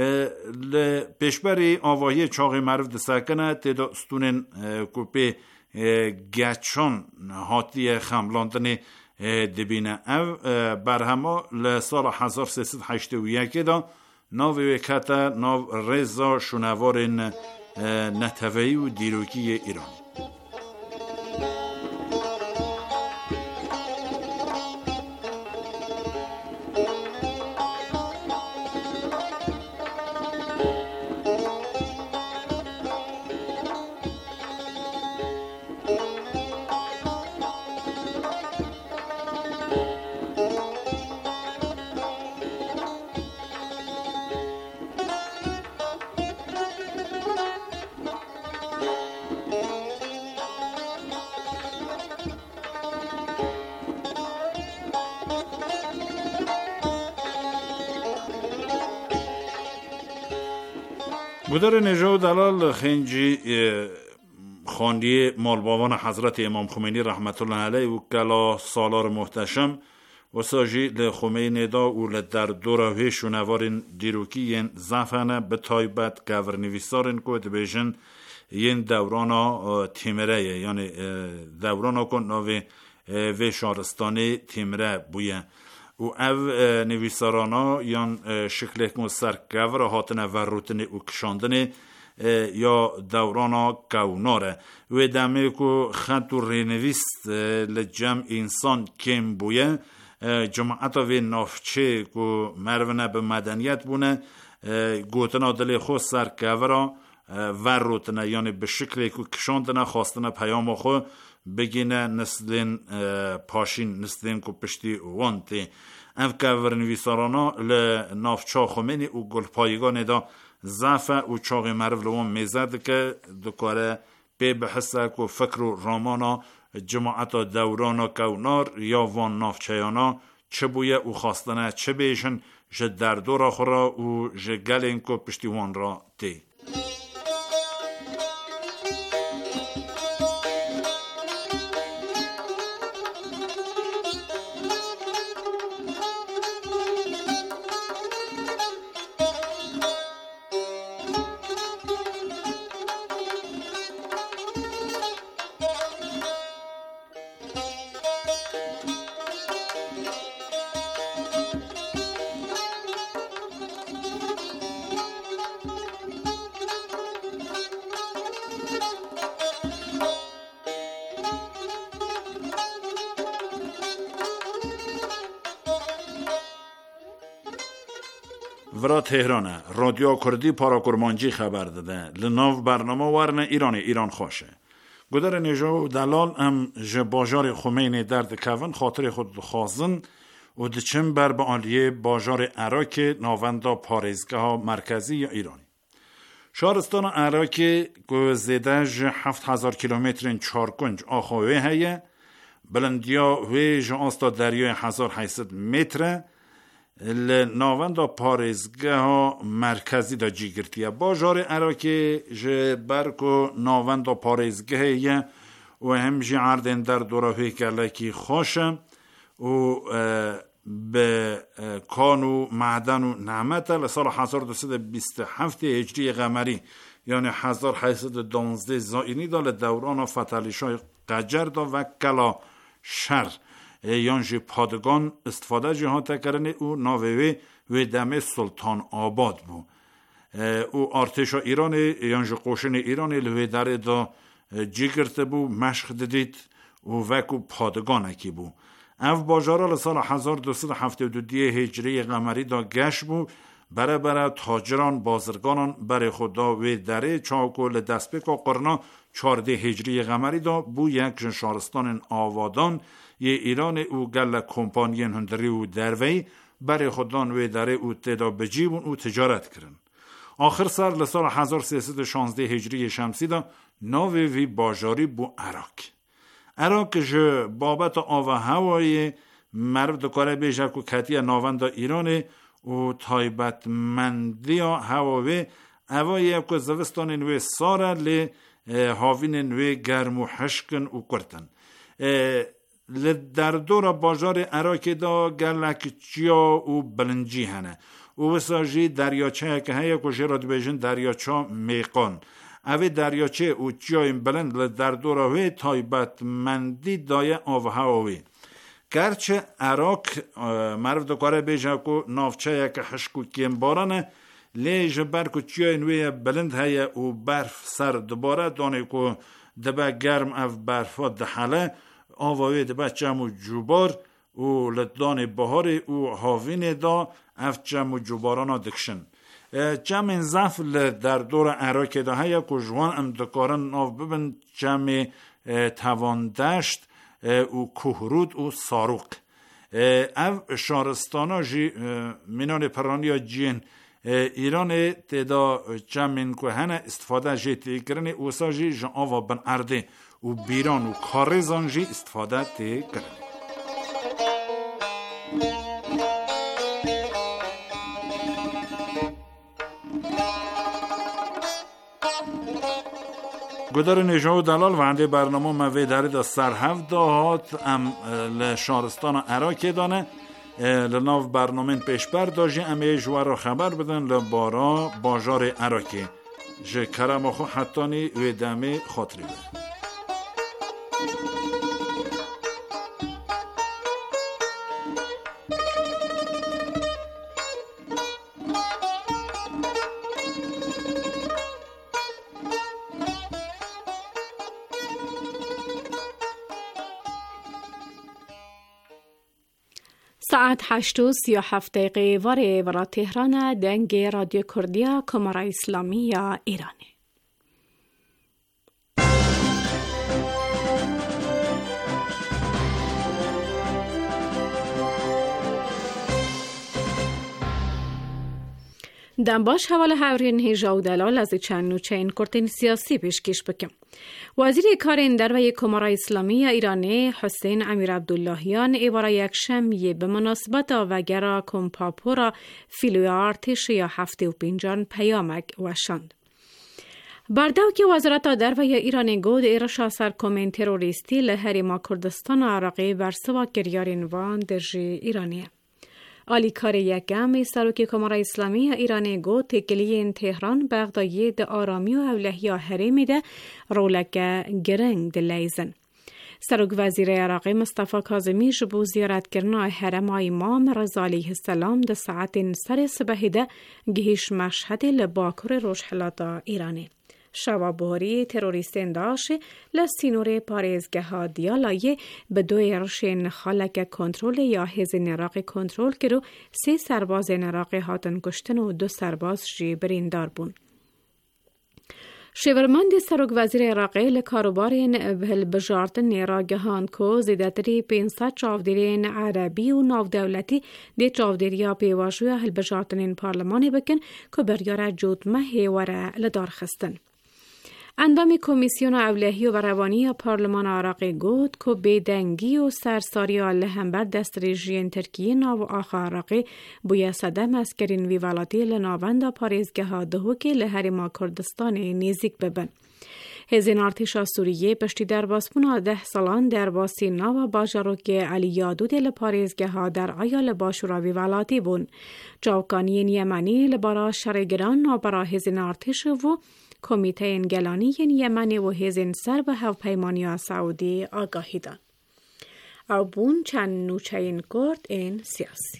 پیشبری آواهی چاقی معرف دسکنه تیدا استونن که به گچان هاتی خملاندن دبینه او برهما لسال 1381 دا ناو وکتا ناو رزا شنوارن نتوهی و دیروکی ایران گدر نجا و دلال خنجی خاندی مالباوان حضرت امام خمینی رحمت الله علیه و کلا سالار محتشم و ساجی لخمینی دا و لدر دوراوی شنوارین دیروکی زفنه به تایبت گورنویسارین کود بیشن ین دورانا تیمره یعنی دورانا کن ناوی و شارستانی تیمره بویه و او نویسارانا یان شکل کن سرگور هاتنه و روتنه و کشاندنه یا دورانا کوناره و دمه که خط و رینویست لجم انسان کم بویه جماعت و نافچه که مرونه به مدنیت بونه گوتنا دل خود سرگورا وروتنه یعنی به شکلی که کشاندنه خواستنه پیام خو بگینه نسلین پاشین نسلین که پشتی وانتی اف که ورنویسارانا لنافچا خمینی و گل پایگان دا زعفه و چاق مرف لوان میزد که دکاره به بحثه که فکر و رامانا جماعت دورانا کونار یا وان نافچایانا چه بویه و خواستنه چه بیشن جه دردورا خورا و جه گلین که پشتی وان را دی. ورا تهرانه رادیو کردی پاراکرمانجی خبر داده لناو برنامه ورنه ایران خوشه گدر نجاو دلال ام جه باجار خمینی درد کون خاطر خود خازن و دچم بر به آلیه باجار عراق ناوندا پارزگاه ها مرکزی یا ایرانی شهرستان عراق که زیده جه 7000 کیلومتر چارکنج آخوه هیه بلندیا و جه آستا دریای 1800 متر ناوندا پارزگاه مرکزی دا جیگرتیه باجار عراقی جه برکو ناوندا پارزگاهیه و همجی عردن در دوراهی کلکی خوشه و به کان و معدن و نعمت لسال 1227 هجری قمری یعنی 1812 زائنی دا لدوران فتلیشای قجر دا و کلا شر یانجی پادگان استفاده جهات کرنه او ناوی و دم سلطان آباد بو او ارتش ایران یانجی قوشن ایران لوی در دا جیگرت بو مشق دید و وکو پادگان اکی بو اف باجارا لسال 1272 هجری قمری دا گشت بو برای تاجران بازرگانان برای خدا و دره چاکل دست بکا قرنا 14 هجری قمری دا بو یک شهرستان آوادان یه ایران او گل کمپانی هندری و دروی برای خودان و دره او تدا بجیبون او تجارت کرن آخر سر لسال 1316 هجری شمسی دا ناوی وی باجاری بو عراق جه بابت آوه هوای مرد دکاره بیشه که کتی ناوند ایران و تایبت مندی هواوی اوایی که زوستان نوی ساره لی هاوین نوی گرم و حشکن و کرتن در دور باجار عراق دا گلک چیا و بلنجی هنه و وساجی دریاچه که هیا کجی را بیجن دریاچه میقان اوی دریاچه و چیای بلند در دوراوی تایبت مندی دای آوهاوی گرچه عراق مرد دکاره بیجه که نافچه که حشکو کیم بارانه لیج برکو چیای نوی بلند هیا و برف سر دباره دانه که دبه گرم اف برفات دحله آوهاوی دبه چم و جوبار و لدان بهاری و هاوین دا اف چم و جوبارانا دکشن جمع زفل در دور عراق ده هیا که جوان ام دکارن ناف ببن جمع تواندشت و کهرود و ساروق او شارستانا جی منان پرانیا جین ایران تدا جمع که هنه استفاده جی تیگرن اوسا جی جان آوا بن ارده و بیران و کارزان جی استفاده تیگرن گدار نجاو دلال وانده برنامه موی دارید سرهفت دهات ام لشارستان عراق دانه لناو برنامه پیشبر داجی امی جوار رو خبر بدن لبارا باجار عراقی جه کرم خو حتانی و دمی خاطری بده ساعت 8:37 ورا تهران دنگ رادیو کردیا کمرای اسلامی یا ایرانی باش حواله هاورین هیجا و دلال از چند نوچه این کرتین سیاسی پیشکش بکم. وزیر کار اندر و یک کمار اسلامی ایرانی حسین امیر عبداللهیان ایوارا یک شمیه به مناسبت وگرا کمپاپورا فیلوی ارتش یا 75 پیامک وشاند. برداو که وزارت در و ایران گود ایرشا سر کومن تروریستی لحریما کردستان عراقی برسوا کریارین وان درجی ایرانیه. آلی کار یکم سروک کمار اسلامی ایران گود تکلیین تهران بغدایی ده آرامی و اولهیا حریمی ده رولک گرنگ ده لیزن. سروک وزیر عراقی مصطفی کاظمی جبو زیارت کرنا حرم امام رضا علیه السلام ده ساعت سر صبح ده گهیش مشهد لباکر روشحلاتا ایرانی. شوابوری تروریستین داشت لسینور پارێزگە ها دیالایی به دو ارشین خالک کنترل یا هزین عراق کنترل کرد و 3 سرباز عراق هاتن کشتن و 2 سرباز جی بریندار بون. شیورماند سروک وزیر عراقی لکاروبارین بهل بجارتن راگهان کو زیدتری 500 چاودرین عربی و ناو دولتی دی چاودریا پیواشوی هل بجارتن پارلمانی بکن که بریار جوتمه هیوره لدار خستن. اندام کمیسیون اولهی و روانی پارلمان عراقی گفت که بیدنگی و سرساری لهمبر دست رژیم ترکیه ناو آخا عراقی بوی صدم اسکرین ویوالاتی لناوند پارێزگە ها دهوکی لحریم کردستان نیزیک ببن. هزین ارتش سوریه پشتی درباسپونا 10 سالان درباسی ناو باجاروک علی یادود لپارێزگە ها در آیال باشورا ویوالاتی بون. جاوکانین یمنی لبارا شرگران نابرا هزین ارتش و کمیته انگلانی یمنی و هزین سر به هفپیمانی سعودی آگاهی داد. او بون چند نوچه این کرد این سیاسی.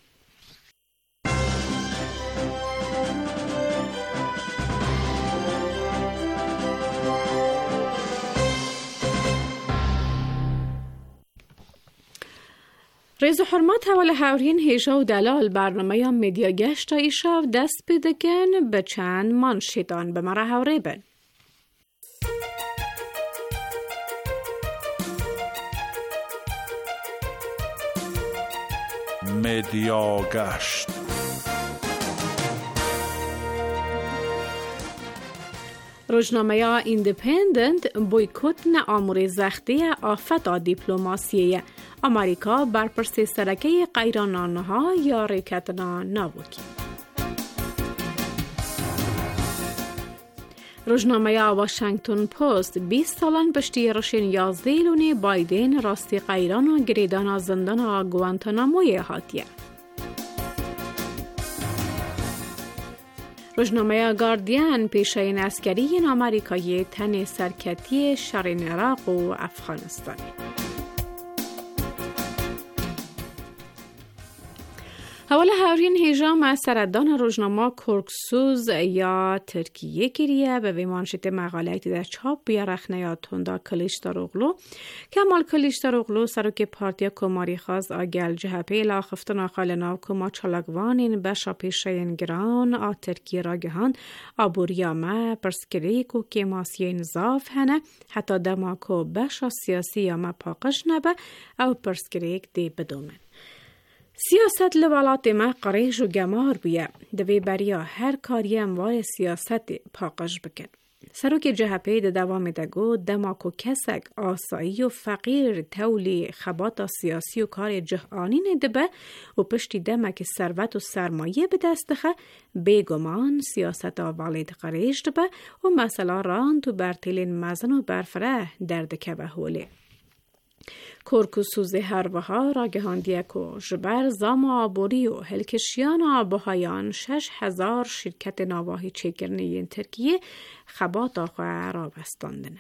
رئیس حرمت حوال هاورین هیجا و دلال برنامه مدیا گشت ایشاو دست بدکن به چند مانشیدان به مره هاوری بن. مدیا گشت روزنامه ایندیپندنت بویکوت نامور زختی آفت دیپلماسیه امریکا بر پرسی سرکه قیرانانها یا ریکتنا نابوکی. روزنامه واشنگتن پست 20 سالان پشتی رشین 11 لونی بایدن راستی قیران و گریدان زندان گوانتاناموی هاتیه. روزنامه گاردین پیشین عسکری آمریکایی تن سرکتی شرین عراق و افغانستان. حواله هاورین هیجام سردان روزنامه کرکسوز یا ترکیه گریه به ویمانشیت مقاله در چاپ بیا رخنه توندا کلیشتاروغلو کمال کلیشتاروغلو سروک پارتیا کماری خواست آگل جهپی لاخفتن آخالنا کما چالگوانین بشا پیشین گران آ ترکیه را گهان آبوریامه پرسکریک و کماسی نزاف هنه حتی دماکو بشا سیاسی یا مپاقش نبه او پرسکریک دی بدومن. سیاست لولات ما قریش و گمار بیه دوی بریا هر کاری اموال سیاست پاقش بکن. سروک جهپی ده دوام دگو دماکو کسک آسایی و فقیر تولی خبات سیاسی و کار جهانی ندبه و پشتی دمک ثروت و سرمایه به دستخه بیگمان سیاست والد قریش دبه و مثلا ران تو برتیلین مزن و برفره دردکه به حوله. کرکوسوز هر را گهاندیه که جبر زام آبوری و هلکشیان آبوهایان 6,000 شرکت نواهی چگرنی ترکیه خبات آخواه را بستاندنه.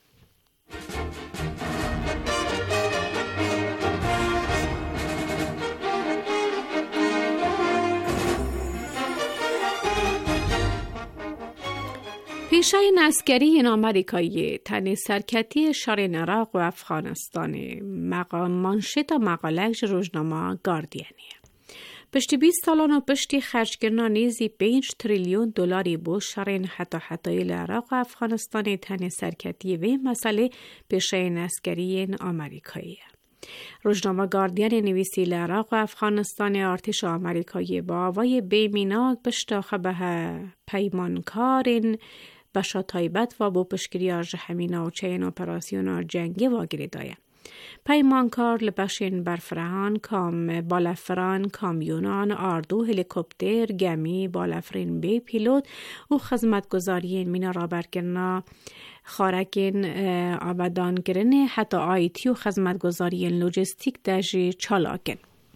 پیشین عسکری آمریکایی تن سرکتی شرین عراق و افغانستان مانشیت مقاله روزنامه گاردینیه. پشتی 20 سالان و پشتی خرج کردن نیزی 5 تریلیون دلاری بو شرین حتی عراق و افغانستان تن سرکتی و مسئله پیشین عسکری آمریکایی. روزنامه گاردین نویسی لعراق و افغانستان ارتش آمریکایی با آوای بیمیناک بشتاخه به پیمانکارین بشا تایبت و با پشکری آج همین آوچین اپراسیون جنگی واگیری داید. پیمانکار لبشین برفرهان، کام بالافران، کامیونان، اردو، هلیکوپتر، گمی، بالافرین بی پیلوت و خدمتگزارین مینا را برگرنا خارکین آبادان گرنه حتی آیتی و خدمتگزارین لوجستیک دجی چالاکن.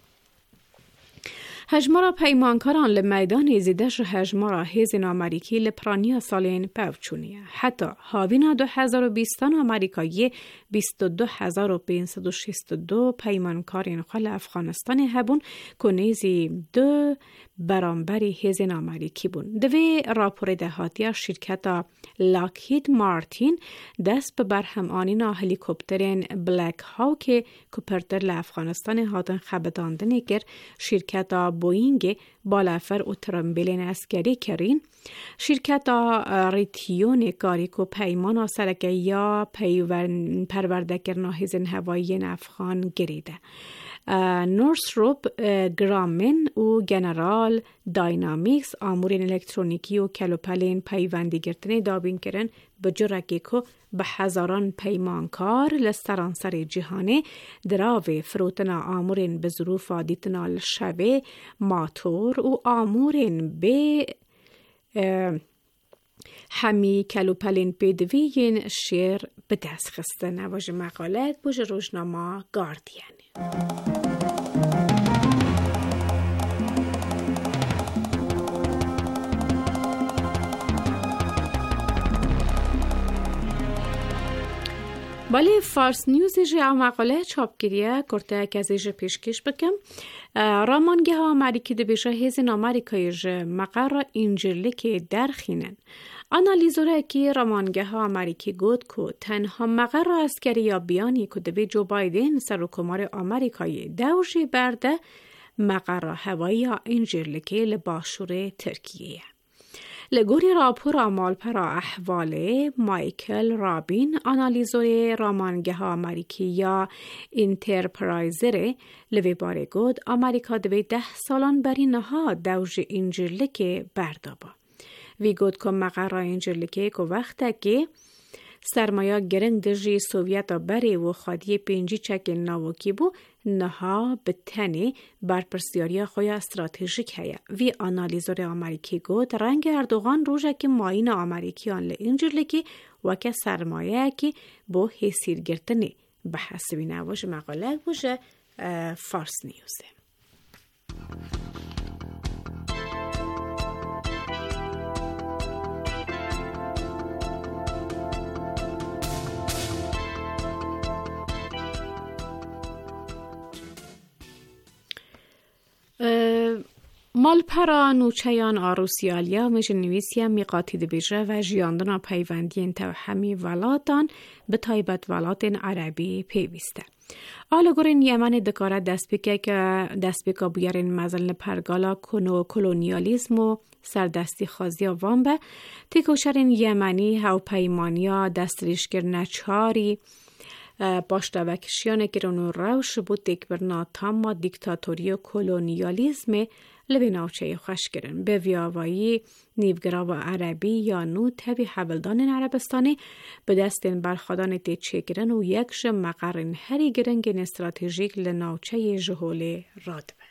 هجمارا پیمانکاران لمیدان زیدش هجمارا هیزن آمریکی لپرانیا سالین پوچونیه. حتی هاوینا 2020 آمریکایی 22,562 پیمانکارین خال افغانستان هبون کنیزی 2 برانبری هیزن آمریکی بون. دوی راپور دهاتی شرکت لاکهید مارتین دست به برهم آنینا هلیکوپترین بلک هاوک کوپرتر لافغانستان هاتن خبتاندنی گر شرکت بوینگ بالافر و ترمبیلین اسکری کرین شرکت ریتیون کاریکو پیمان سرکه یا پرورده کرنا هیزن هوایی افغان گریده. نورثروپ گرامین و جنرال داینامیکس آمورین الکترونیکی و کلوپلین پیوندی گرتنی دابین کرن بجرکی که به هزاران پیمانکار لسترانسر جهانه دراوی فروتنا آمورین به ظروف آدیتنال شوه ماتور و آمورین به همی کلوپلین پیدویین شیر به دست خسته نواج مقالت بوج روزنامه گاردین. ولی فارس نیوز جا مقاله چاپگیریه کرده که ازش پیشکش بکم رامانگه ها آمریکی دو بیشه هیزن آمریکایی جا مقر اینجرلی که درخینن آنالیزوره که رامانگه ها آمریکی گود که تنها مقر اسکری یا بیانی که دوی جو بایدن سروکمار آمریکایی دوشی برده مقر هوایی اینجرلی که لباشور ترکیه. لگوری راپور آمال پرا احواله مایکل رابین آنالیزور رامانگه ها آمریکی یا انترپرایزره لوی باره گود آمریکا دوی 10 سالان بری نها دوج اینجرلکه بردابا. وی گود که مقرر اینجرلکه که وقتا که سرمایه گرنگ دجی سوویت بری و خادی پینجی چک ناوکی بو نها به تنی برپرسیاری خوی استراتژیک هیا. وی آنالیزور آمریکی گود رنگ اردوغان روژه که ماین آمریکیان لینجرلکی و که سرمایه که با حسیر گرتنی به حسبی نواش مقاله بوشه فارس نیوزه. مالپرا نوچیان آروسیالیا مجنویسیا میقاتی دبیجه و جیاندنا پیوندین توهمی ولاتان به تایبت ولاتین عربی پیوسته. آلگورین یمن دکاره دستبیکا بیارین مزلن پرگالا کلونیالیزم و سردستی خازی وامبه تیکوشرین یمنی هاو پیمانیا دستریشگر نچاری باشتوکشیان گرانو روش بود دیکبرنا تاما دیکتاتوری و کلونیالیزم لبی ناوچه خوش گرن. به ویاوایی نیوگرا و عربی یا نو تبی حبلدان عربستانی به دستین برخادان تیچه گرن و یکش مقرن هری گرنگین استراتژیک لناوچه جهول رادبه.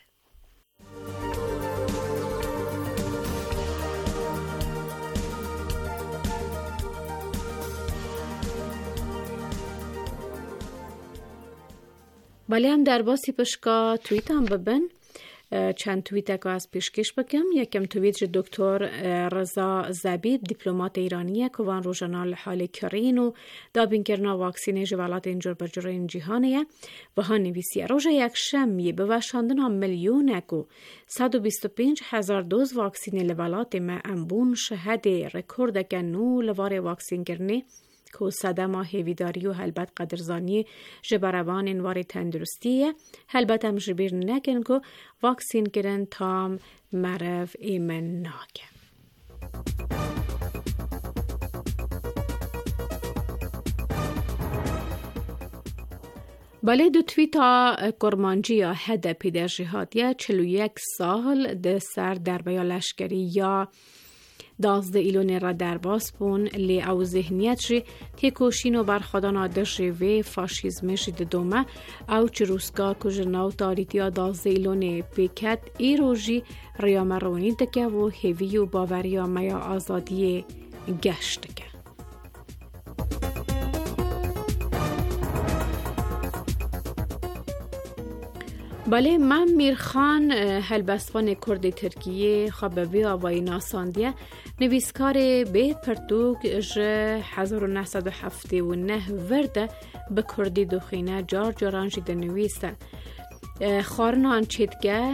ولی هم در باسی پشکا توییت هم ببین چند توییت که از پیشکش بکم. یکم توییت دکتر رضا زبیب دیپلمات ایرانیه که وان روزنال حال کرین و دابین کرنا واکسین جوالات اینجور برجور این جهانیه و ها نویسیه روژه یک شمیه به وشاندن ها میلیونک و 125,000 دوز واکسین لولات ما انبون شهد رکورد که نو لوار واکسین کرنه که صدما هیویداری و حلبت قدرزانی جبروان انوار تندرستیه حلبت هم جبیر نکن که واکسین کرن تام مرو ایمن ناکه. بله دو تویتا کرمانجی یا هده پیدر جهادیه 41 سال ده سر دربیا لشکری یا 12 ایلون را در باز بون لی او ذهنیت جی تیکوشین و برخودان در جوی فاشیزم جی دومه او چه روسکا کجناو تاریتیا 12 ایلون پیکت ای روژی ریامرونی دکه و هیوی و باوریا میا آزادی گشت دکه. بله من میرخان هلبستوان کرد ترکیه خبابی آوای ناساندیه نویسکار به پرتوک 1979 ورده به کردی دخینه جار جارانجی ده نویسته خارنان چیدگه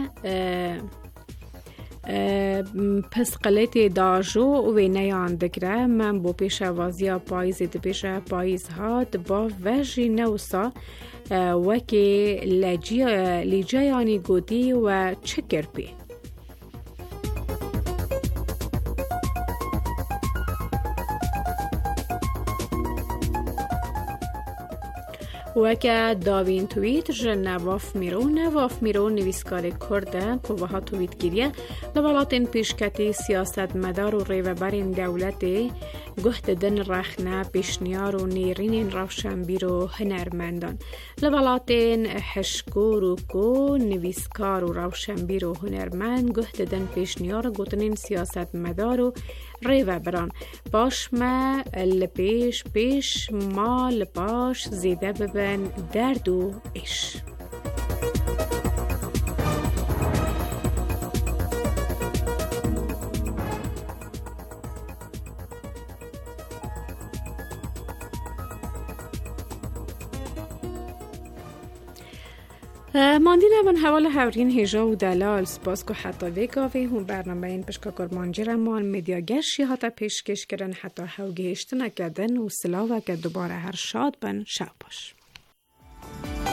پس قلیت داجو و نیان دگره من با پیش وازیا پاییز ده پیش پاییز ها با وجی نوسا وکی لیجایانی گودی و چکر پی وکه داوین تویت جن نواف میرون نویسکار کرده که وها تویت گیریه لولاتین پیشکتی سیاست مدار و ریوبرین دولتی گهت دن رخنه پیشنیار و نیرین روشنبیر و هنرمندان لولاتین حشکور و کو نویسکار و روشنبیر و هنرمند گهت دن پیشنیار گوتنین سیاست مدار و ریوبران باش ما لپیش ما لپاش زیده ببن درد و ایش ماندین من حوال هورین هجا و دلال سپاس که حتی ویگاوی هم برنامه این پشکا کرمانجی را مال میدیاگرشی حتی پیشکش کرن حتی هوگیشت نکدن و سلاوه که دوباره هر شاد بن شب باش.